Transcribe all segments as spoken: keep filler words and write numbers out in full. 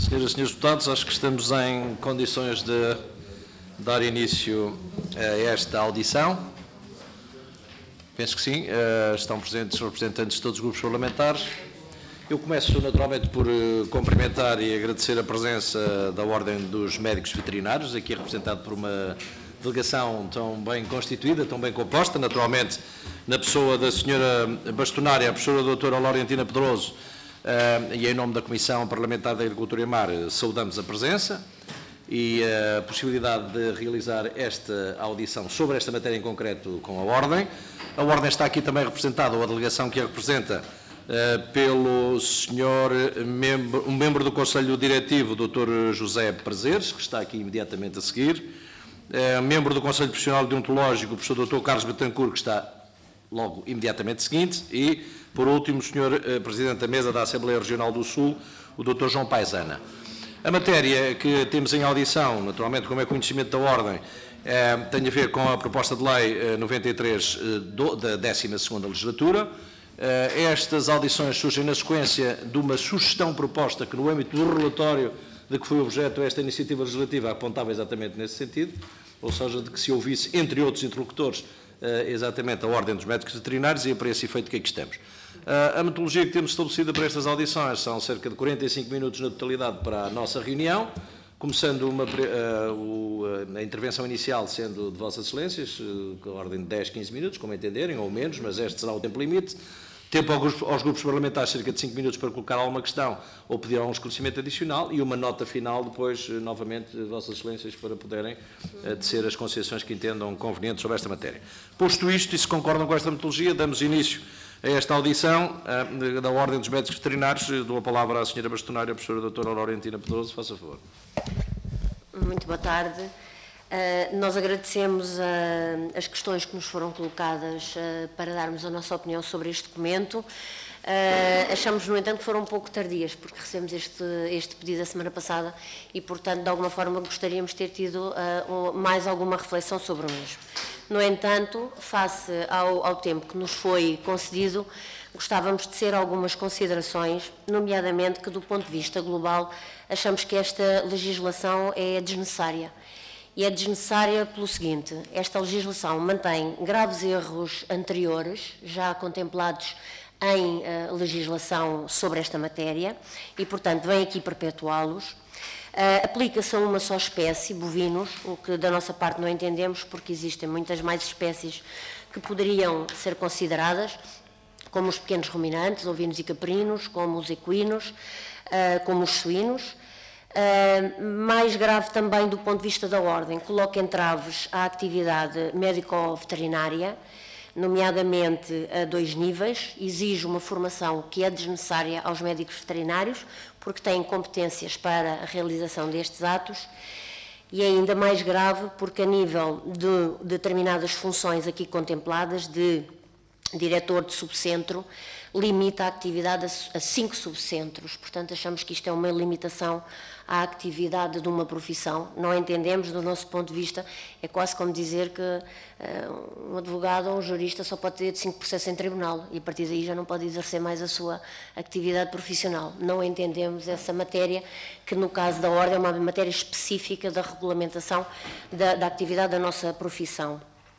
Senhoras e senhores deputados, acho que estamos em condições de dar início a esta audição. Penso que sim. Estão presentes representantes de todos os grupos parlamentares. Eu começo naturalmente por cumprimentar e agradecer a presença da Ordem dos Médicos Veterinários, aqui representado por uma delegação tão bem constituída, tão bem composta, naturalmente na pessoa da senhora bastonária, a professora doutora Laurentina Pedroso, uh, e em nome da Comissão Parlamentar da Agricultura e Mar, saudamos a presença e a possibilidade de realizar esta audição sobre esta matéria em concreto com a Ordem. A Ordem está aqui também representada, ou a delegação que a representa, uh, pelo senhor membro, um membro do Conselho Diretivo, doutor José Prazeres, que está aqui imediatamente a seguir, uh, membro do Conselho Profissional Deontológico, o professor doutor Carlos Betancourt, que está logo imediatamente seguinte, e, por último, o senhor uh, Presidente da Mesa da Assembleia Regional do Sul, o doutor João Paisana. A matéria que temos em audição, naturalmente, como é conhecimento da Ordem, eh, tem a ver com a proposta de lei eh, noventa e três eh, do, da décima segunda legislatura. Eh, estas audições surgem na sequência de uma sugestão proposta que, no âmbito do relatório de que foi objeto esta iniciativa legislativa, apontava exatamente nesse sentido, ou seja, de que se ouvisse, entre outros interlocutores, eh, exatamente a Ordem dos Médicos Veterinários, e é para esse efeito que aqui estamos. Uh, a metodologia que temos estabelecida para estas audições são cerca de quarenta e cinco minutos na totalidade para a nossa reunião, começando uma, uh, o, uh, a intervenção inicial sendo de Vossas Excelências, uh, com a ordem de dez, quinze minutos, como entenderem, ou menos, mas este será o tempo limite. Tempo aos, aos grupos parlamentares, cerca de cinco minutos para colocar alguma questão ou pedir algum esclarecimento adicional, e uma nota final depois, uh, novamente, de Vossas Excelências, para poderem uh, tecer as concessões que entendam convenientes sobre esta matéria. Posto isto, e se concordam com esta metodologia, damos início a esta audição uh, da Ordem dos Médicos Veterinários. Dou a palavra à senhora bastonária, a professora doutora Laurentina Pedroso. Faça favor. Muito boa tarde. Uh, nós agradecemos uh, as questões que nos foram colocadas uh, para darmos a nossa opinião sobre este documento. Uh, achamos, no entanto, que foram um pouco tardias, porque recebemos este, este pedido a semana passada e, portanto, de alguma forma gostaríamos de ter tido uh, mais alguma reflexão sobre o mesmo. No entanto, face ao, ao tempo que nos foi concedido, gostávamos de ter algumas considerações, nomeadamente que, do ponto de vista global, achamos que esta legislação é desnecessária. E é desnecessária pelo seguinte: esta legislação mantém graves erros anteriores, já contemplados em uh, legislação sobre esta matéria, e, portanto, vem aqui perpetuá-los. Uh, aplica-se a uma só espécie, bovinos, o que da nossa parte não entendemos, porque existem muitas mais espécies que poderiam ser consideradas, como os pequenos ruminantes, ovinos e caprinos, como os equinos, uh, como os suínos. Uh, mais grave também do ponto de vista da Ordem, coloca entraves à atividade médico-veterinária, nomeadamente a dois níveis, exige uma formação que é desnecessária aos médicos veterinários, porque têm competências para a realização destes atos, e é ainda mais grave porque, a nível de determinadas funções aqui contempladas, de diretor de subcentro, limita a atividade a cinco subcentros. Portanto, achamos que isto é uma limitação à atividade de uma profissão. Não entendemos, do nosso ponto de vista, é quase como dizer que uh, um advogado ou um jurista só pode ter cinco processos em tribunal e, a partir daí, já não pode exercer mais a sua atividade profissional. Não entendemos essa matéria, que no caso da Ordem é uma matéria específica da regulamentação da, da atividade da nossa profissão.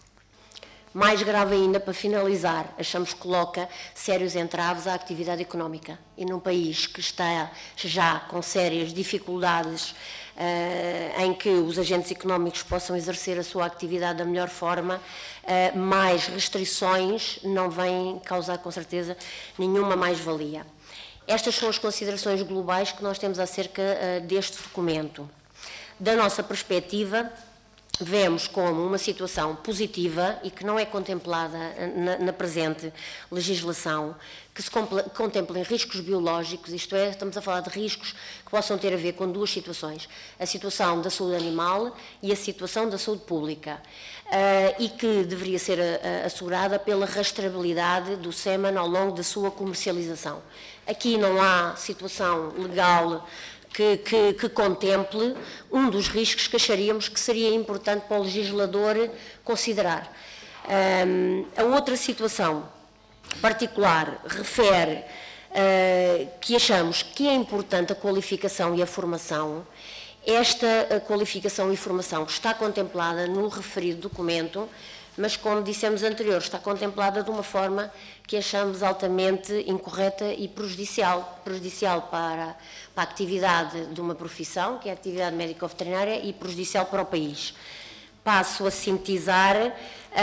Mais grave ainda, para finalizar, achamos que coloca sérios entraves à atividade económica. E num país que está já com sérias dificuldades uh, em que os agentes económicos possam exercer a sua atividade da melhor forma, uh, mais restrições não vêm causar, com certeza, nenhuma mais-valia. Estas são as considerações globais que nós temos acerca uh, deste documento. Da nossa perspectiva, vemos como uma situação positiva e que não é contemplada na, na presente legislação, que se contemplem riscos biológicos, isto é, estamos a falar de riscos que possam ter a ver com duas situações: a situação da saúde animal e a situação da saúde pública, uh, e que deveria ser uh, assegurada pela rastreabilidade do sêmen ao longo da sua comercialização. Aqui não há situação legal Que, que, que contemple um dos riscos que acharíamos que seria importante para o legislador considerar. Um, a outra situação particular refere que achamos que é importante a qualificação e a formação. Esta qualificação e formação está contemplada no referido documento, mas, como dissemos anterior, está contemplada de uma forma que achamos altamente incorreta e prejudicial, prejudicial para, para a atividade de uma profissão, que é a atividade médico-veterinária, e prejudicial para o país. Passo a sintetizar, uh,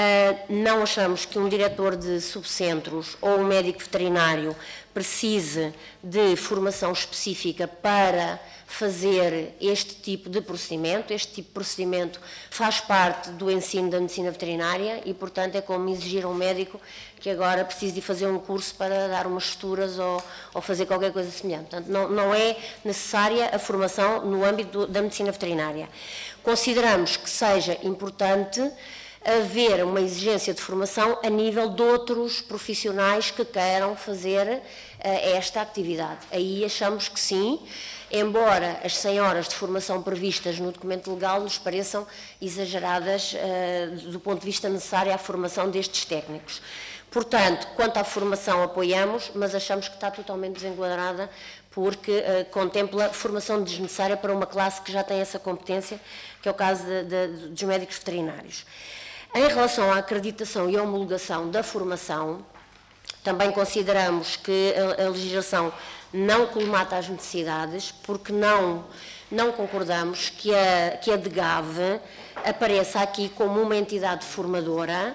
não achamos que um diretor de subcentros ou um médico veterinário precise de formação específica para fazer este tipo de procedimento. Este tipo de procedimento faz parte do ensino da medicina veterinária e, portanto, é como exigir a um médico que agora precise de fazer um curso para dar umas suturas ou, ou fazer qualquer coisa semelhante. Portanto, não, não é necessária a formação no âmbito da medicina veterinária. Consideramos que seja importante haver uma exigência de formação a nível de outros profissionais que queiram fazer uh, esta atividade. Aí achamos que sim, embora as cem horas de formação previstas no documento legal nos pareçam exageradas uh, do ponto de vista necessário à formação destes técnicos. Portanto, quanto à formação apoiamos, mas achamos que está totalmente desenquadrada porque uh, contempla formação desnecessária para uma classe que já tem essa competência, que é o caso de, de, dos médicos veterinários. Em relação à acreditação e homologação da formação, também consideramos que a, a legislação não colmata as necessidades, porque não, não concordamos que a, que a DGAV apareça aqui como uma entidade formadora.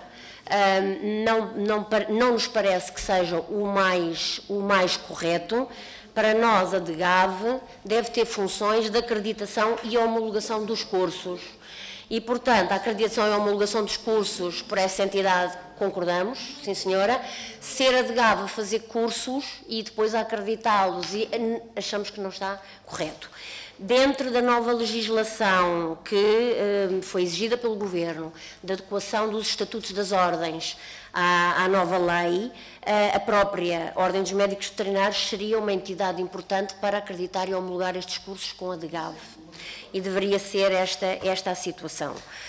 Um, não, não, não nos parece que seja o mais, o mais correto. Para nós, a DGAV deve ter funções de acreditação e homologação dos cursos. E, portanto, a acreditação e a homologação dos cursos por essa entidade concordamos, sim senhora. Ser a DGAV a fazer cursos e depois a acreditá-los, e achamos que não está correto. Dentro da nova legislação que eh, foi exigida pelo Governo, da adequação dos estatutos das ordens à, à nova lei, eh, a própria Ordem dos Médicos Veterinários seria uma entidade importante para acreditar e homologar estes cursos com a DGAV. E deveria ser esta, esta a situação.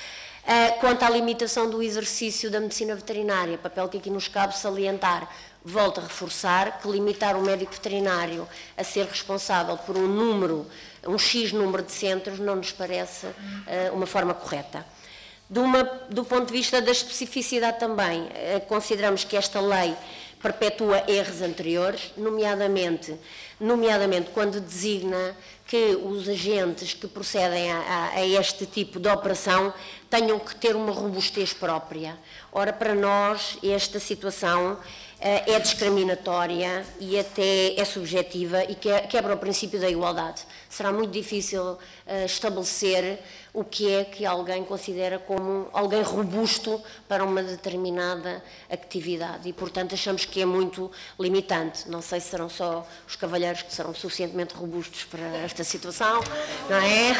Uh, quanto à limitação do exercício da medicina veterinária, papel que aqui nos cabe salientar, volto a reforçar que limitar o médico veterinário a ser responsável por um número, um X número de centros, não nos parece uh, uma forma correta. De uma, do ponto de vista da especificidade também, uh, consideramos que esta lei perpetua erros anteriores, nomeadamente, nomeadamente quando designa que os agentes que procedem a, a, a este tipo de operação tenham que ter uma robustez própria. Ora, para nós, esta situação uh, é discriminatória e até é subjetiva e quebra o princípio da igualdade. Será muito difícil uh, estabelecer o que é que alguém considera como alguém robusto para uma determinada atividade e, portanto, achamos que é muito limitante. Não sei se serão só os cavalheiros que serão suficientemente robustos para esta situação, não é?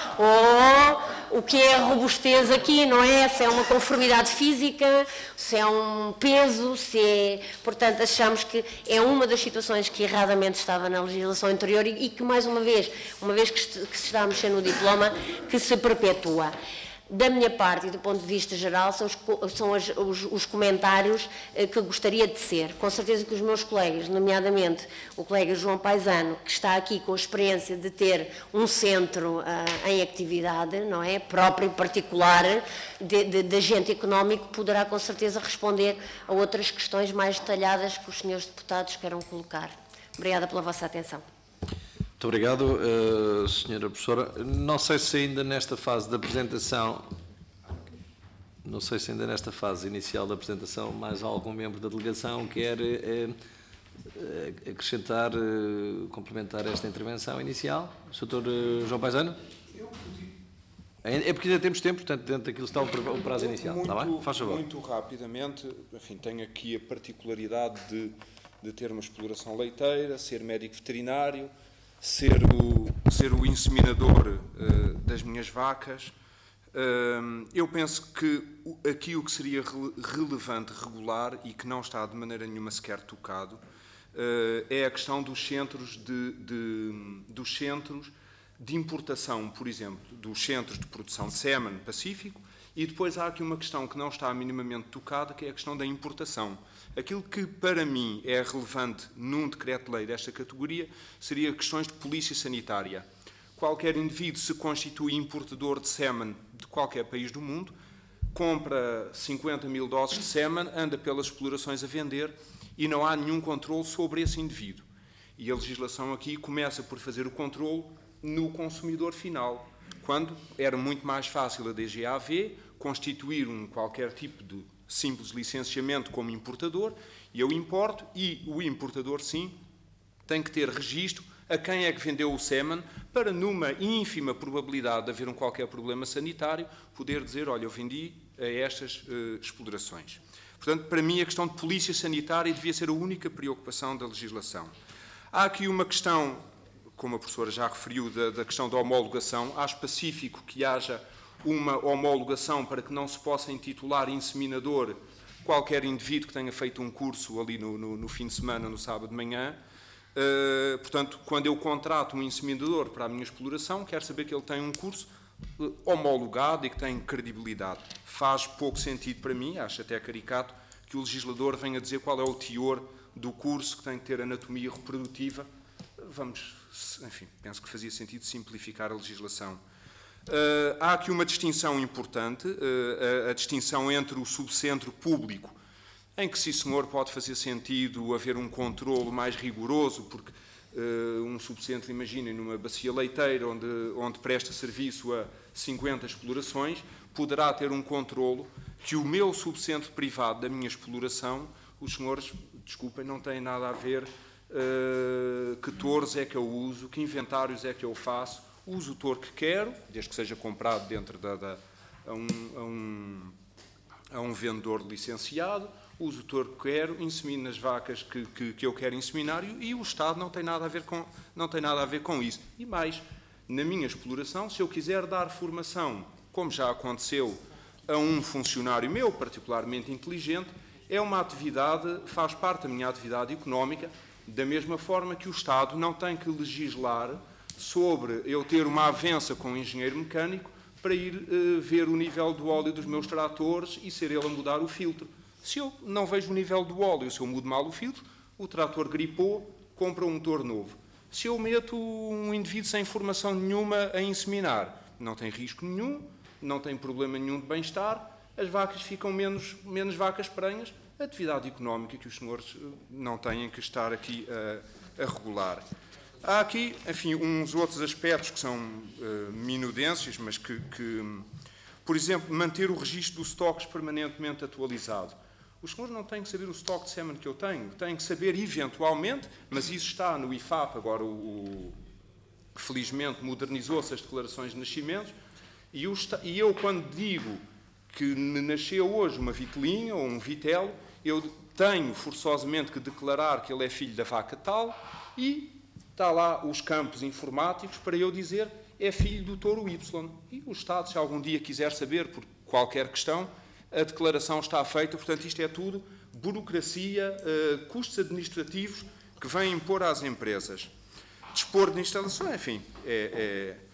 Ou o que é a robustez aqui, não é? Se é uma conformidade física, se é um peso, se é... Portanto, achamos que é uma das situações que erradamente estava na legislação anterior e, e que, mais uma vez, uma vez que se, que se está a mexer no diploma, que se perpetua. Da minha parte e do ponto de vista geral, são os, são as, os, os comentários eh, que eu gostaria de ser. Com certeza que os meus colegas, nomeadamente o colega João Paisano, que está aqui com a experiência de ter um centro uh, em atividade, não é? Próprio, particular, de, de, de agente económico, poderá com certeza responder a outras questões mais detalhadas que os senhores deputados queiram colocar. Obrigada pela vossa atenção. Muito obrigado, uh, senhora professora. Não sei se ainda nesta fase da apresentação, não sei se ainda nesta fase inicial da apresentação, mais algum membro da delegação quer uh, uh, acrescentar, uh, complementar esta intervenção inicial. O doutor uh, João Paisano? É porque ainda temos tempo, portanto, dentro daquilo está o prazo inicial. Muito, está bem? Faz favor. Muito rapidamente, enfim, tenho aqui a particularidade de, de ter uma exploração leiteira, ser médico veterinário, ser o, ser o inseminador uh, das minhas vacas. Uh, eu penso que aqui o que seria re relevante, regular e que não está de maneira nenhuma sequer tocado uh, é a questão dos centros de, de, dos centros de importação, por exemplo, dos centros de produção de sêmen pacífico E depois há aqui uma questão que não está minimamente tocada, que é a questão da importação. Aquilo que para mim é relevante num decreto-lei desta categoria seria questões de polícia sanitária. Qualquer indivíduo se constitui importador de sêmen de qualquer país do mundo, compra cinquenta mil doses de sêmen, anda pelas explorações a vender e não há nenhum controle sobre esse indivíduo. E a legislação aqui começa por fazer o controle no consumidor final, quando era muito mais fácil a D G A V constituir um qualquer tipo de simples licenciamento como importador, e eu importo, e o importador, sim, tem que ter registro a quem é que vendeu o sêmen, para, numa ínfima probabilidade de haver um qualquer problema sanitário, poder dizer, olha, eu vendi a estas uh, explorações. Portanto, para mim, a questão de polícia sanitária devia ser a única preocupação da legislação. Há aqui uma questão, como a professora já referiu, da, da questão da homologação. Há específico que haja uma homologação para que não se possa intitular inseminador qualquer indivíduo que tenha feito um curso ali no, no, no fim de semana, no sábado de manhã. Uh, portanto, quando eu contrato um inseminador para a minha exploração, quero saber que ele tem um curso uh, homologado e que tem credibilidade. Faz pouco sentido para mim, acho até caricato, que o legislador venha dizer qual é o teor do curso que tem que ter anatomia reprodutiva. Vamos, enfim, penso que fazia sentido simplificar a legislação. Uh, há aqui uma distinção importante, uh, a, a distinção entre o subcentro público, em que, sim senhor, pode fazer sentido haver um controlo mais rigoroso, porque uh, um subcentro, imaginem, numa bacia leiteira, onde, onde presta serviço a cinquenta explorações, poderá ter um controlo que o meu subcentro privado da minha exploração, os senhores, desculpem, não têm nada a ver uh, que touros é que eu uso, que inventários é que eu faço, uso o touro que quero, desde que seja comprado dentro da, da, a, um, a, um, a um vendedor licenciado, uso o touro que quero, insemino nas vacas que, que, que eu quero inseminar e, e o Estado não tem, nada a ver com, não tem nada a ver com isso. E mais, na minha exploração, se eu quiser dar formação, como já aconteceu a um funcionário meu, particularmente inteligente, é uma atividade, faz parte da minha atividade económica, da mesma forma que o Estado não tem que legislar sobre eu ter uma avença com um engenheiro mecânico para ir uh, ver o nível do óleo dos meus tratores e ser ele a mudar o filtro. Se eu não vejo o nível do óleo, se eu mudo mal o filtro, o trator gripou, compra um motor novo. Se eu meto um indivíduo sem formação nenhuma a inseminar, não tem risco nenhum, não tem problema nenhum de bem-estar, as vacas ficam menos, menos vacas prenhas, atividade económica que os senhores não têm que estar aqui a, a regular. Há aqui, enfim, uns outros aspectos que são uh, minudências, mas que, que, por exemplo, manter o registro dos estoques permanentemente atualizado. Os senhores não têm que saber o estoque de sêmen que eu tenho, têm que saber eventualmente, mas isso está no I F A P, agora o, o que felizmente modernizou-se as declarações de nascimentos, e eu, e eu quando digo que me nasceu hoje uma vitelinha ou um vitelo, eu tenho forçosamente que declarar que ele é filho da vaca tal e está lá os campos informáticos para eu dizer é filho do touro Y. E o Estado, se algum dia quiser saber por qualquer questão, a declaração está feita. Portanto, isto é tudo burocracia, uh, custos administrativos que vêm impor às empresas. Dispor de instalação, enfim, é... é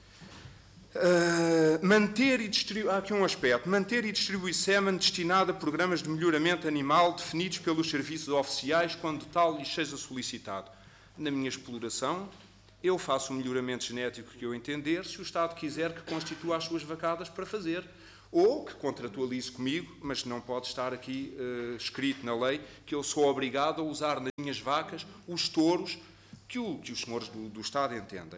Uh, manter e distribuir, há aqui um aspecto, manter e distribuir sêmen destinado a programas de melhoramento animal definidos pelos serviços oficiais quando tal lhes seja solicitado. Na minha exploração, eu faço o melhoramento genético que eu entender, se o Estado quiser que constitua as suas vacadas para fazer, ou que contratualize comigo, mas não pode estar aqui uh, escrito na lei que eu sou obrigado a usar nas minhas vacas os touros que, o, que os senhores do, do Estado entendem.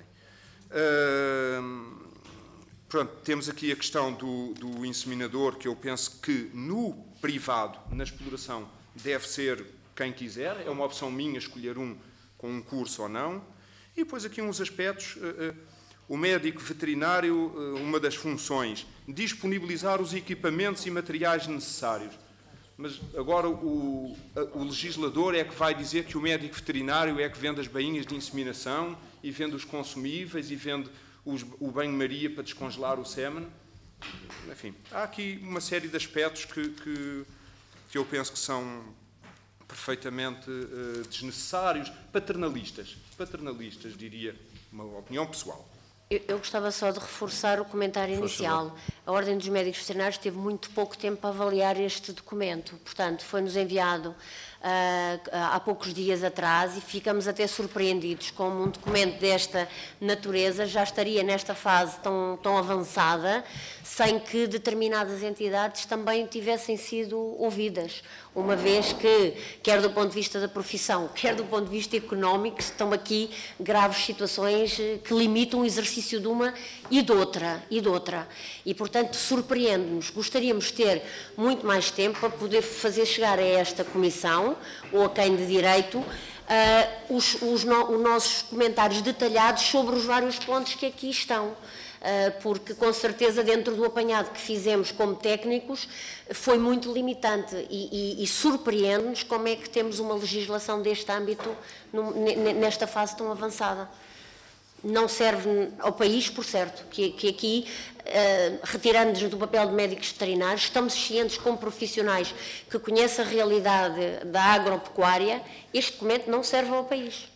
Uh, Pronto, temos aqui a questão do, do inseminador, que eu penso que no privado, na exploração, deve ser quem quiser. É uma opção minha escolher um com um curso ou não. E depois aqui uns aspectos. Uh, uh, o médico veterinário, uh, uma das funções, disponibilizar os equipamentos e materiais necessários. Mas agora o, o legislador é que vai dizer que o médico veterinário é que vende as bainhas de inseminação e vende os consumíveis e vende o banho-maria para descongelar o sêmen. Enfim, há aqui uma série de aspectos que, que, que eu penso que são perfeitamente uh, desnecessários, paternalistas, paternalistas, diria, uma opinião pessoal. Eu, eu gostava só de reforçar o comentário inicial. a Ordem dos Médicos Veterinários teve muito pouco tempo para avaliar este documento. Portanto, foi-nos enviado uh, há poucos dias atrás e ficamos até surpreendidos como um documento desta natureza já estaria nesta fase tão, tão avançada, sem que determinadas entidades também tivessem sido ouvidas, uma vez que, quer do ponto de vista da profissão, quer do ponto de vista económico, estão aqui graves situações que limitam o exercício de uma e de outra, e de outra. E, portanto, surpreende-nos. Gostaríamos de ter muito mais tempo para poder fazer chegar a esta comissão, ou a quem de direito, uh, os, os, no, os nossos comentários detalhados sobre os vários pontos que aqui estão. Porque, com certeza, dentro do apanhado que fizemos como técnicos, foi muito limitante e, e, e surpreende-nos como é que temos uma legislação deste âmbito no, nesta fase tão avançada. Não serve ao país, por certo, que, que aqui, uh, retirando-nos do papel de médicos veterinários, estamos cientes como profissionais que conhecem a realidade da agropecuária, este documento não serve ao país.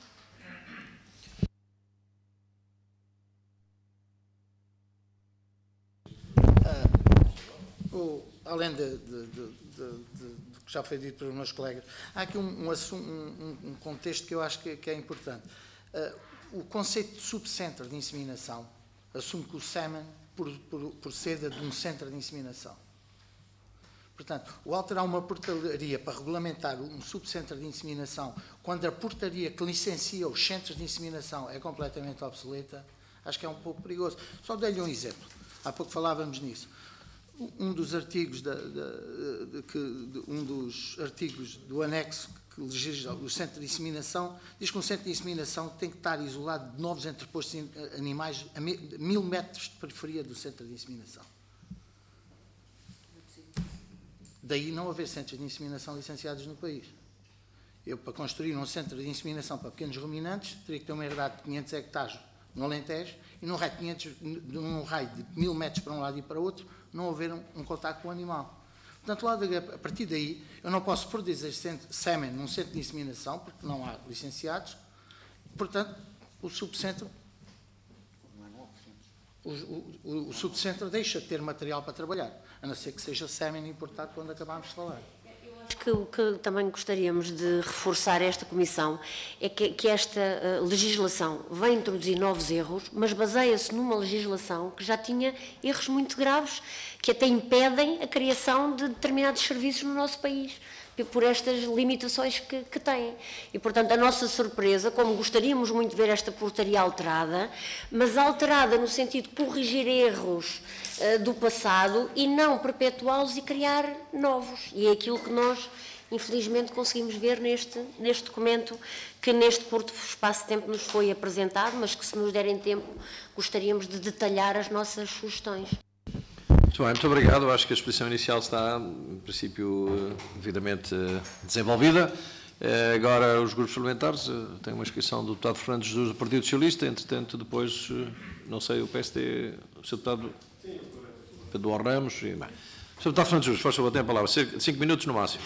O, além de, de, de, de que já foi dito pelos meus colegas, há aqui um, um, um, um contexto que eu acho que, que é importante. Uh, o conceito de subcentro de inseminação assume que o sêmen proceda de um centro de inseminação. Portanto, o alterar uma portaria para regulamentar um subcentro de inseminação, quando a portaria que licencia os centros de inseminação é completamente obsoleta, acho que é um pouco perigoso. Só dei-lhe um exemplo. Há pouco falávamos nisso. Um dos artigos, da, da, de, que, de, um dos artigos do anexo que legisla o centro de inseminação diz que um centro de inseminação tem que estar isolado de novos entrepostos animais a mil metros de periferia do centro de inseminação. Daí não haver centros de inseminação licenciados no país. Eu, para construir um centro de inseminação para pequenos ruminantes, teria que ter uma herdade de quinhentos hectares no Alentejo e num raio de, quinhentos, num raio de mil metros para um lado e para o outro, não haver um, um contacto com o animal. Portanto, lá de, a partir daí, eu não posso produzir sêmen num centro de inseminação, porque não há licenciados. Portanto, o subcentro, o, o, o subcentro deixa de ter material para trabalhar, a não ser que seja sêmen importado quando acabámos de falar. Acho que o que também gostaríamos de reforçar esta comissão é que, que esta uh, legislação vai introduzir novos erros, mas baseia-se numa legislação que já tinha erros muito graves, que até impedem a criação de determinados serviços no nosso país, por estas limitações que, que têm. E, portanto, a nossa surpresa, como gostaríamos muito de ver esta portaria alterada, mas alterada no sentido de corrigir erros uh, do passado e não perpetuá-los e criar novos. E é aquilo que nós, infelizmente, conseguimos ver neste, neste documento que neste curto espaço de tempo nos foi apresentado, mas que, se nos derem tempo, gostaríamos de detalhar as nossas sugestões. Muito bem, muito obrigado. Acho que a exposição inicial está, em princípio, devidamente desenvolvida. Agora, os grupos parlamentares, têm uma inscrição do deputado Fernando Jesus do Partido Socialista, entretanto, depois, não sei, o P S D, o seu deputado Pedro Ramos. E, bem. O senhor deputado Fernando Jesus, faz favor, tem a palavra. Cinco minutos no máximo.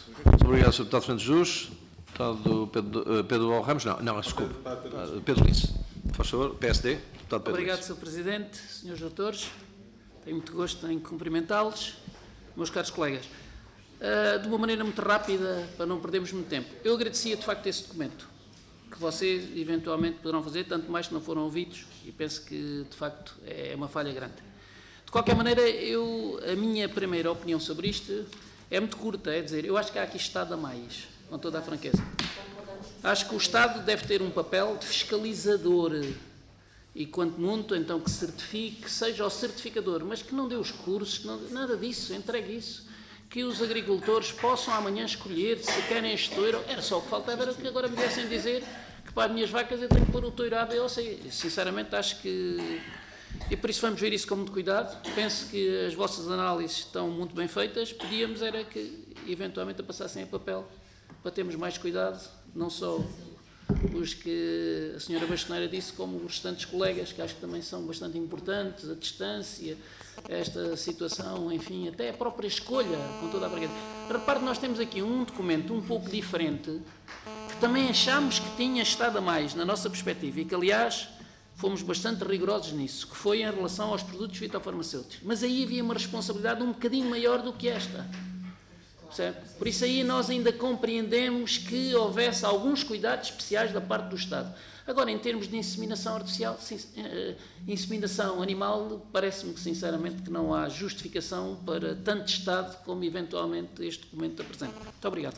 Muito obrigado, senhor Deputado Fernandes Jus. Deputado Pedro, uh, Pedro Ramos, não, não, desculpe. Uh, Pedro Lins, por favor, P S D. Deputado Pedro Obrigado, Lins. senhor Presidente, senhores doutores. Tenho muito gosto em cumprimentá-los, meus caros colegas. Uh, de uma maneira muito rápida, para não perdermos muito tempo. Eu agradecia, de facto, esse documento, que vocês, eventualmente, poderão fazer, tanto mais que não foram ouvidos, e penso que, de facto, é uma falha grande. De qualquer maneira, eu, a minha primeira opinião sobre isto é muito curta, é dizer, eu acho que há aqui Estado a mais, com toda a franqueza. Acho que o Estado deve ter um papel de fiscalizador e, quanto muito, então, que certifique, que seja o certificador, mas que não dê os cursos, não, nada disso, entregue isso. Que os agricultores possam amanhã escolher se querem este touro. Era só o que faltava, era que agora me viessem dizer que para as minhas vacas eu tenho que pôr o touro A, B ou C. Sinceramente, acho que... E por isso vamos ver isso com muito cuidado. Penso que as vossas análises estão muito bem feitas. Pedíamos era que, eventualmente, a passassem a papel para termos mais cuidado, não só os que a senhora Bastoneira disse, como os restantes colegas, que acho que também são bastante importantes, a distância, esta situação, enfim, até a própria escolha, com toda a franqueza. Repare que nós temos aqui um documento um pouco diferente, que também achamos que tinha estado a mais, na nossa perspectiva, e que, aliás, fomos bastante rigorosos nisso, que foi em relação aos produtos fitofarmacêuticos. Mas aí havia uma responsabilidade um bocadinho maior do que esta. Certo? Por isso aí nós ainda compreendemos que houvesse alguns cuidados especiais da parte do Estado. Agora, em termos de inseminação artificial, sim, uh, inseminação animal, parece-me que, sinceramente, que não há justificação para tanto Estado como, eventualmente, este documento apresenta. Muito obrigado.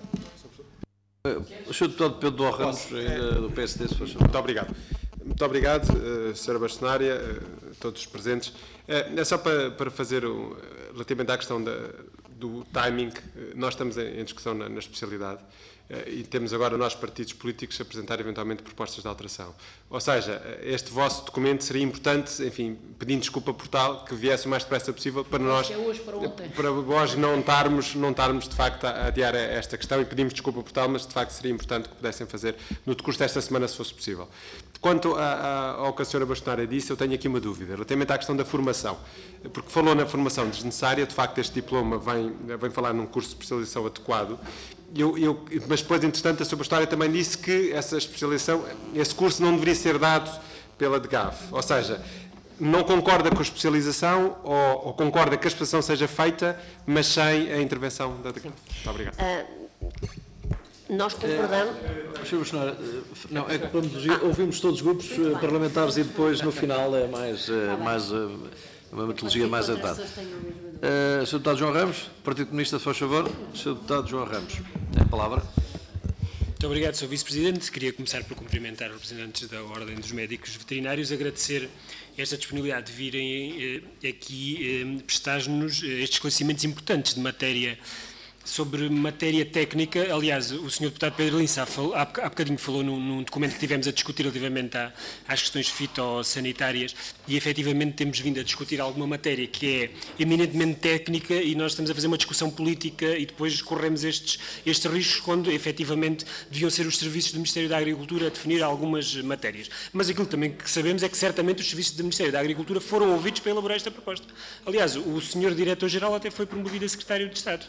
O senhor Deputado Pedro Ramos, ainda do P S D, se faz favor. Muito obrigado. Muito obrigado, uh, senhora Bastonária, uh, todos os presentes. Uh, é só para, para fazer, um, relativamente à questão da, do timing, uh, nós estamos em, em discussão na, na especialidade uh, e temos agora nós, partidos políticos, a apresentar eventualmente propostas de alteração. Ou seja, este vosso documento seria importante, enfim, pedindo desculpa por tal, que viesse o mais depressa possível para nós, é hoje para ontem. para nós não estarmos, não estarmos de facto a adiar esta questão e pedimos desculpa por tal, mas de facto seria importante que pudessem fazer no decurso desta semana, se fosse possível. Quanto a, a, ao que a senhora Bastonária disse, eu tenho aqui uma dúvida, relativamente à questão da formação, porque falou na formação desnecessária, de facto este diploma vem, vem falar num curso de especialização adequado, eu, eu, mas depois, entretanto, a senhora Bastonária também disse que essa especialização, esse curso não deveria ser dado pela D G A F, ou seja, não concorda com a especialização ou, ou concorda que a especialização seja feita, mas sem a intervenção da D G A F. Muito obrigado. Uh, nós concordamos... senhora, não, é que ouvimos todos os grupos parlamentares e depois, no final, é mais, mais uma metodologia mais adaptada. Uh, senhor Deputado João Ramos, Partido Comunista, se faz favor. senhor Deputado João Ramos, tem a palavra. Muito obrigado, senhor Vice-Presidente. Queria começar por cumprimentar os representantes da Ordem dos Médicos Veterinários, agradecer esta disponibilidade de virem eh, aqui eh, prestar-nos estes esclarecimentos importantes de matéria, sobre matéria técnica. Aliás, o senhor Deputado Pedro Lins há, há bocadinho falou num, num documento que tivemos a discutir relativamente à, às questões fitossanitárias e, efetivamente, temos vindo a discutir alguma matéria que é eminentemente técnica e nós estamos a fazer uma discussão política e depois corremos estes, estes riscos quando, efetivamente, deviam ser os serviços do Ministério da Agricultura a definir algumas matérias. Mas aquilo também que sabemos é que, certamente, os serviços do Ministério da Agricultura foram ouvidos para elaborar esta proposta. Aliás, o senhor Diretor-Geral até foi promovido a Secretário de Estado.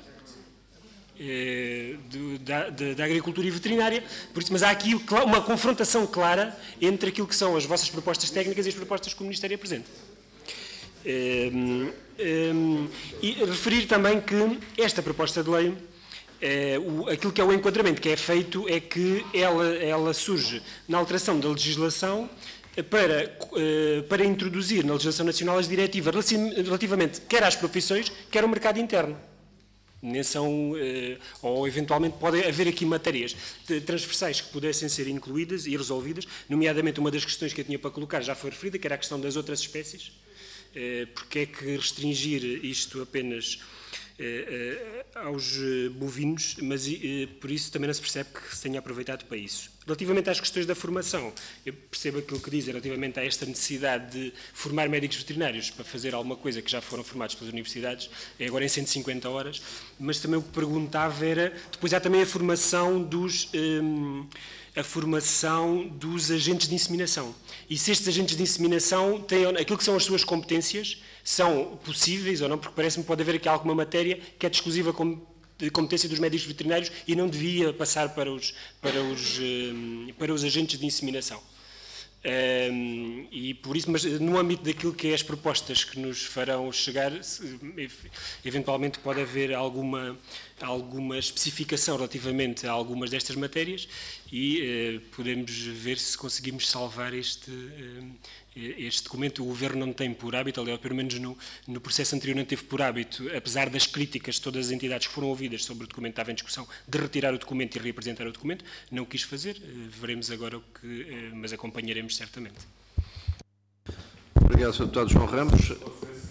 De, da, de, da agricultura e veterinária, por isso, mas há aqui uma confrontação clara entre aquilo que são as vossas propostas técnicas e as propostas que o Ministério apresenta. Um, um, e referir também que esta proposta de lei, é, o, aquilo que é o enquadramento que é feito é que ela, ela surge na alteração da legislação para, para introduzir na legislação nacional as diretivas relativamente quer às profissões, quer ao mercado interno. Nem são, ou eventualmente pode haver aqui matérias transversais que pudessem ser incluídas e resolvidas, nomeadamente uma das questões que eu tinha para colocar já foi referida, que era a questão das outras espécies, porque é que restringir isto apenas aos bovinos, mas por isso também não se percebe que se tenha aproveitado para isso. Relativamente às questões da formação, eu percebo aquilo que diz relativamente a esta necessidade de formar médicos veterinários para fazer alguma coisa que já foram formados pelas universidades, é agora em cento e cinquenta horas, mas também o que perguntava era, depois há também a formação dos, hum, a formação dos agentes de inseminação. E se estes agentes de inseminação têm aquilo que são as suas competências, são possíveis ou não, porque parece-me que pode haver aqui alguma matéria que é de exclusiva de competência dos médicos veterinários e não devia passar para os, para os, para os agentes de inseminação. Um, e por isso, mas no âmbito daquilo que é as propostas que nos farão chegar, eventualmente pode haver alguma, alguma especificação relativamente a algumas destas matérias e uh, podemos ver se conseguimos salvar este, uh, este documento. O Governo não tem por hábito, aliás, pelo menos no, no processo anterior não teve por hábito, apesar das críticas de todas as entidades que foram ouvidas sobre o documento que estava em discussão, de retirar o documento e reapresentar o documento, não quis fazer, uh, veremos agora o que, uh, mas acompanharemos certamente. Obrigado, senhor Deputado João Ramos. Uh,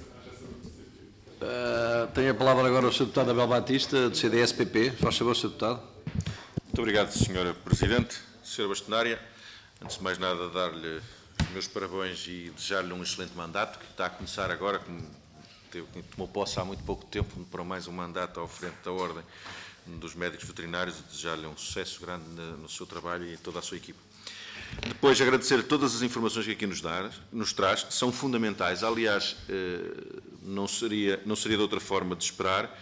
tem a palavra agora o senhor Deputado Abel Batista, do C D S P P. Faz favor, senhor Deputado. Muito obrigado, senhora Presidente. senhora Bastonária, antes de mais nada, dar-lhe os meus parabéns e desejar-lhe um excelente mandato, que está a começar agora, como tomou posse há muito pouco tempo, para mais um mandato ao frente da Ordem dos Médicos Veterinários, e desejar-lhe um sucesso grande no seu trabalho e toda a sua equipa. Depois, agradecer todas as informações que aqui nos, dá, nos traz, que são fundamentais. Aliás, não seria, não seria de outra forma de esperar,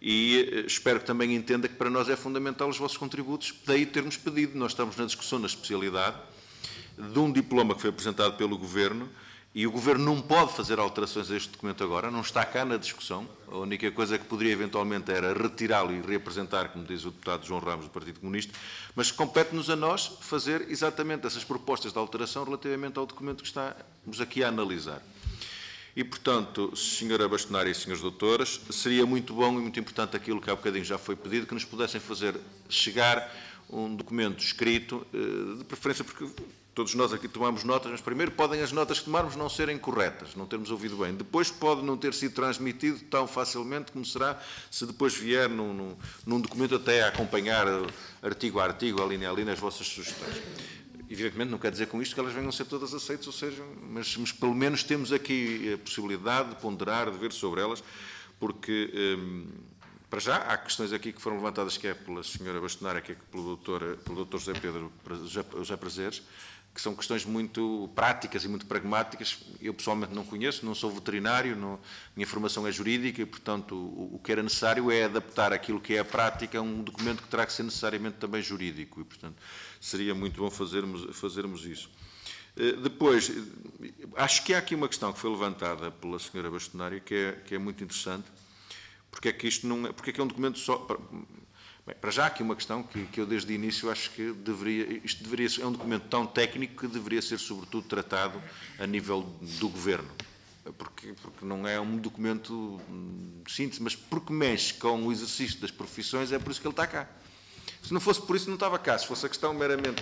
e espero que também entenda que para nós é fundamental os vossos contributos, daí termos pedido. Nós estamos na discussão na especialidade de um diploma que foi apresentado pelo Governo, e o Governo não pode fazer alterações a este documento agora, não está cá na discussão. A única coisa que poderia eventualmente era retirá-lo e reapresentar, como diz o deputado João Ramos do Partido Comunista, mas compete-nos a nós fazer exatamente essas propostas de alteração relativamente ao documento que estamos aqui a analisar. E, portanto, senhora Bastonária e senhores doutores, seria muito bom e muito importante aquilo que há bocadinho já foi pedido, que nos pudessem fazer chegar um documento escrito, de preferência porque todos nós aqui tomamos notas, mas primeiro podem as notas que tomarmos não serem corretas, não termos ouvido bem. Depois pode não ter sido transmitido tão facilmente como será se depois vier num, num, num documento até a acompanhar artigo a artigo, a linha a linha, as vossas sugestões. Evidentemente não quer dizer com isto que elas venham a ser todas aceitas, ou seja, mas, mas pelo menos temos aqui a possibilidade de ponderar, de ver sobre elas, porque, hum, para já, há questões aqui que foram levantadas, que é pela senhora Bastonária, que é pelo doutor, pelo doutor José Pedro José Prazeres, que são questões muito práticas e muito pragmáticas. Eu pessoalmente não conheço, não sou veterinário, não, minha formação é jurídica e, portanto, o, o que era necessário é adaptar aquilo que é a prática a um documento que terá que ser necessariamente também jurídico e, portanto, seria muito bom fazermos, fazermos isso. Depois, acho que há aqui uma questão que foi levantada pela senhora Bastonária que é, que é muito interessante, porque é que isto não é, porque é que é um documento só... Bem, para já há aqui uma questão que, que eu desde o início acho que deveria, isto deveria ser, é um documento tão técnico que deveria ser sobretudo tratado a nível do Governo, porque, porque não é um documento de síntese, mas porque mexe com o exercício das profissões, é por isso que ele está cá. Se não fosse por isso não estava cá, se fosse a questão meramente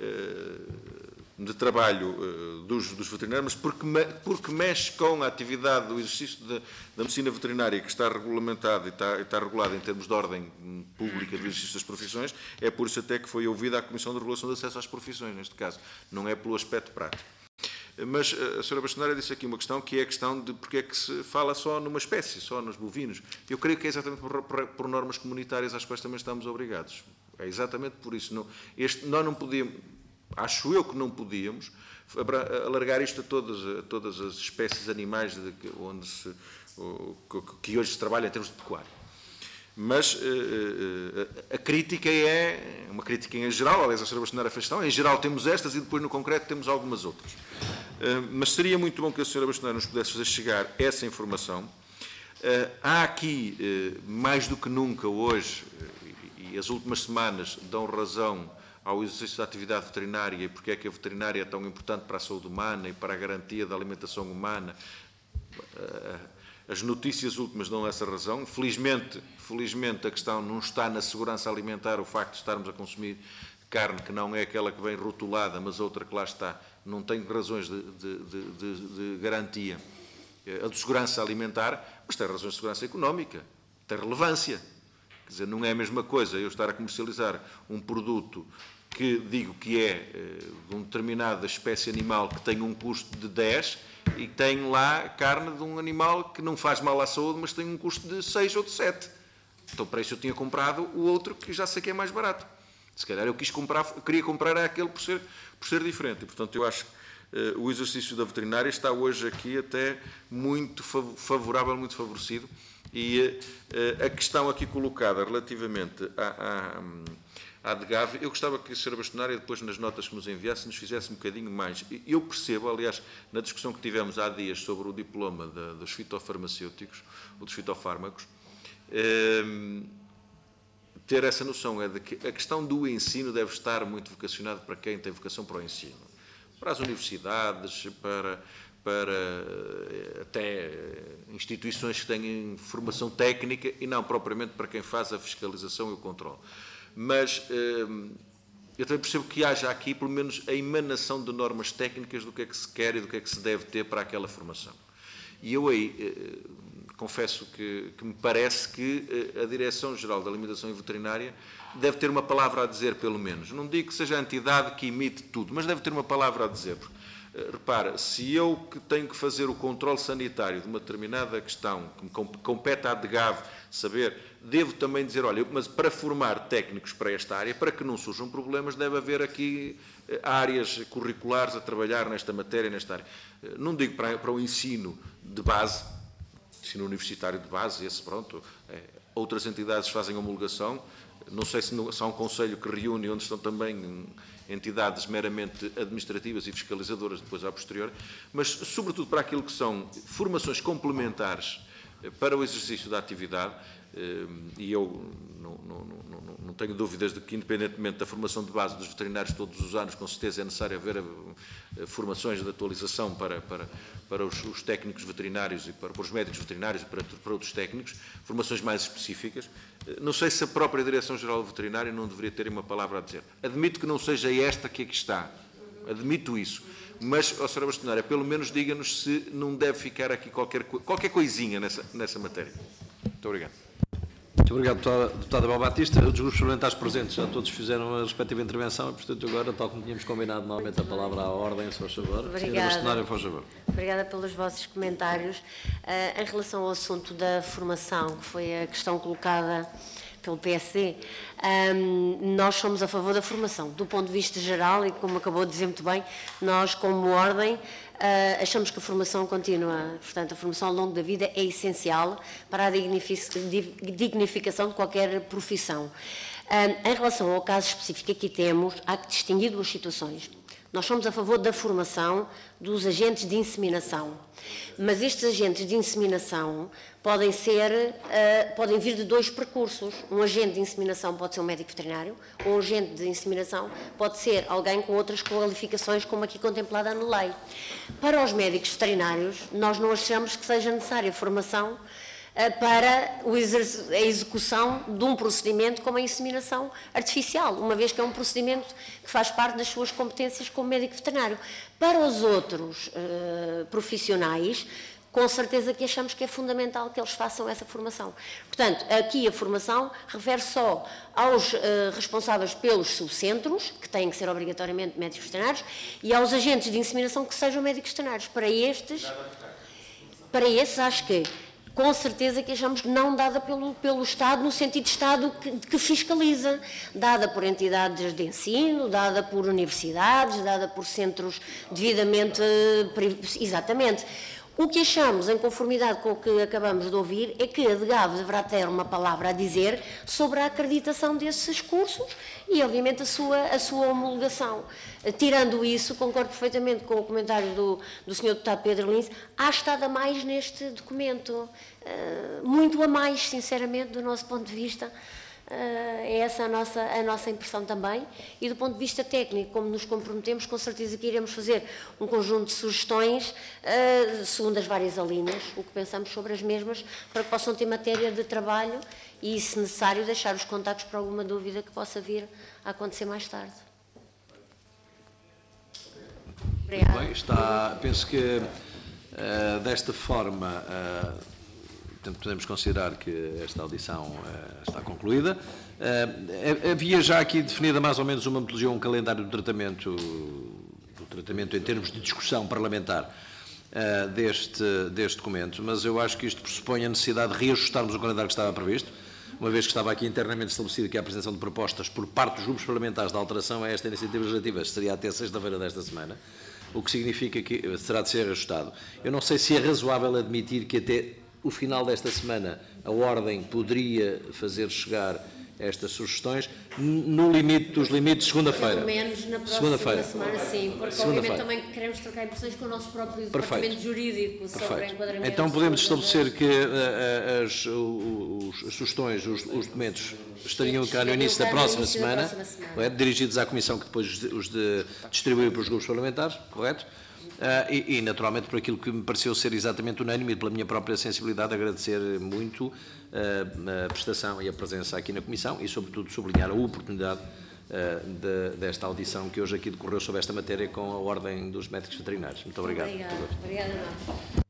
uh, de trabalho uh, dos, dos veterinários, mas porque, me, porque mexe com a atividade do exercício da, da medicina veterinária, que está regulamentado e está, está regulado em termos de ordem pública do exercício das profissões, é por isso até que foi ouvida a Comissão de Regulação de Acesso às Profissões, neste caso, não é pelo aspecto prático. Mas a senhora Bastonária disse aqui uma questão, que é a questão de porque é que se fala só numa espécie, só nos bovinos. Eu creio que é exatamente por, por, por normas comunitárias às quais também estamos obrigados. É exatamente por isso. Não, este, nós não podíamos, acho eu que não podíamos, alargar isto a todas, a todas as espécies animais de, onde se, o, que hoje se trabalha em termos de pecuária. Mas uh, uh, a crítica é uma crítica em geral, aliás a senhora Bastonária fez questão, em geral temos estas e depois no concreto temos algumas outras. Uh, mas seria muito bom que a senhora Bastonária nos pudesse fazer chegar essa informação. Uh, há aqui, uh, mais do que nunca hoje, uh, e as últimas semanas dão razão ao exercício da atividade veterinária e porque é que a veterinária é tão importante para a saúde humana e para a garantia da alimentação humana. Uh, As notícias últimas dão essa razão. Felizmente, felizmente a questão não está na segurança alimentar, o facto de estarmos a consumir carne que não é aquela que vem rotulada, mas outra que lá está, não tem razões de, de, de, de, de garantia. A de segurança alimentar, mas tem razões de segurança económica, tem relevância. Quer dizer, não é a mesma coisa eu estar a comercializar um produto que digo que é de uma determinada espécie animal que tem um custo de dez e que tem lá carne de um animal que não faz mal à saúde, mas tem um custo de seis ou de sete. Então, para isso eu tinha comprado o outro que já sei que é mais barato. Se calhar eu quis comprar, eu queria comprar aquele por ser, por ser diferente. E, portanto, eu acho que uh, o exercício da veterinária está hoje aqui até muito favorável, muito favorecido E a questão aqui colocada relativamente à, à, à DGAV, eu gostava que a senhora Bastonária, depois nas notas que nos enviasse, nos fizesse um bocadinho mais. Eu percebo, aliás, na discussão que tivemos há dias sobre o diploma de, dos fitofarmacêuticos, ou dos fitofármacos, eh, ter essa noção é de que a questão do ensino deve estar muito vocacionado para quem tem vocação para o ensino. Para as universidades, para... para até instituições que têm formação técnica e não propriamente para quem faz a fiscalização e o controle. Mas eu também percebo que haja aqui, pelo menos, a emanação de normas técnicas do que é que se quer e do que é que se deve ter para aquela formação. E eu aí confesso que, que me parece que a Direção-Geral da Alimentação e Veterinária deve ter uma palavra a dizer, pelo menos. Não digo que seja a entidade que emite tudo, mas deve ter uma palavra a dizer. Porque, repara, se eu que tenho que fazer o controle sanitário de uma determinada questão, que me compete à DGAV saber, devo também dizer, olha, mas para formar técnicos para esta área, para que não surjam problemas, deve haver aqui áreas curriculares a trabalhar nesta matéria, nesta área. Não digo para, para o ensino de base, ensino universitário de base, esse pronto, é, outras entidades fazem homologação, não sei se, não, se há um conselho que reúne onde estão também entidades meramente administrativas e fiscalizadoras depois a posterior, mas sobretudo para aquilo que são formações complementares para o exercício da atividade, e eu não, não, não, não tenho dúvidas de que, independentemente da formação de base dos veterinários todos os anos, com certeza é necessário haver formações de atualização para, para, para os, os técnicos veterinários e para, para os médicos veterinários e para, para outros técnicos, formações mais específicas. Não sei se a própria Direção-Geral Veterinária não deveria ter uma palavra a dizer. Admito que não seja esta que aqui está, admito isso, mas, ó senhora Bastonária, pelo menos diga-nos se não deve ficar aqui qualquer, qualquer coisinha nessa, nessa matéria. Muito obrigado. Muito obrigado, deputada, deputada Bel Batista. Os grupos parlamentares presentes já todos fizeram a respectiva intervenção e, portanto, agora, tal como tínhamos combinado, novamente a palavra à ordem, se faz favor. Obrigada. Senhora Bastonária, faz favor. Obrigada pelos vossos comentários. Uh, em relação ao assunto da formação, que foi a questão colocada pelo P S D, um, nós somos a favor da formação. Do ponto de vista geral, e como acabou de dizer muito bem, nós, como ordem, Uh, achamos que a formação contínua, portanto, a formação ao longo da vida é essencial para a dignificação de qualquer profissão. Uh, em relação ao caso específico que aqui temos, há que distinguir duas situações. Nós somos a favor da formação dos agentes de inseminação, mas estes agentes de inseminação podem ser, uh, podem vir de dois percursos. Um agente de inseminação pode ser um médico veterinário, ou um agente de inseminação pode ser alguém com outras qualificações, como aqui contemplada na lei. Para os médicos veterinários, nós não achamos que seja necessária formação para a execução de um procedimento como a inseminação artificial, uma vez que é um procedimento que faz parte das suas competências como médico veterinário. Para os outros uh, profissionais, com certeza que achamos que é fundamental que eles façam essa formação. Portanto, aqui a formação refere só aos uh, responsáveis pelos subcentros, que têm que ser obrigatoriamente médicos veterinários, e aos agentes de inseminação que sejam médicos veterinários. Para estes, para estes acho que com certeza que achamos que não dada pelo, pelo Estado, no sentido de Estado que, que fiscaliza, dada por entidades de ensino, dada por universidades, dada por centros devidamente... Exatamente. O que achamos, em conformidade com o que acabamos de ouvir, é que a DGAV deverá ter uma palavra a dizer sobre a acreditação desses cursos e, obviamente, a sua, a sua homologação. Tirando isso, concordo perfeitamente com o comentário do, do senhor deputado Pedro Lins, há estado a mais neste documento, uh, muito a mais, sinceramente, do nosso ponto de vista. Uh, é essa a nossa, a nossa impressão também, e do ponto de vista técnico, como nos comprometemos, com certeza que iremos fazer um conjunto de sugestões, uh, segundo as várias alíneas, o que pensamos sobre as mesmas, para que possam ter matéria de trabalho e, se necessário, deixar os contactos para alguma dúvida que possa vir a acontecer mais tarde. Obrigada. Bem, está, penso que uh, desta forma uh, portanto, podemos considerar que esta audição uh, está concluída. Uh, havia já aqui definida mais ou menos uma metodologia, um calendário do tratamento, do tratamento em termos de discussão parlamentar uh, deste, deste documento, mas eu acho que isto pressupõe a necessidade de reajustarmos o calendário que estava previsto, uma vez que estava aqui internamente estabelecido que a apresentação de propostas por parte dos grupos parlamentares da alteração a esta iniciativa legislativa seria até sexta-feira desta semana, o que significa que terá de ser ajustado. Eu não sei se é razoável admitir que até o final desta semana, a Ordem poderia fazer chegar estas sugestões, no limite dos limites, segunda-feira. Pelo menos na próxima Segunda-feira. semana, sim, porque obviamente também queremos trocar impressões com o nosso próprio departamento jurídico sobre Perfeito. enquadramento. Então podemos estabelecer que uh, as, os, as sugestões, os, os documentos estariam cá no início da próxima semana, correto? Dirigidos à Comissão que depois os de, distribuiu para os grupos parlamentares, correto? Uh, e, e, naturalmente, por aquilo que me pareceu ser exatamente unânime e pela minha própria sensibilidade, agradecer muito uh, a prestação e a presença aqui na Comissão e, sobretudo, sublinhar a oportunidade uh, de, desta audição que hoje aqui decorreu sobre esta matéria com a Ordem dos Médicos Veterinários. Muito obrigado. Obrigada. Obrigada,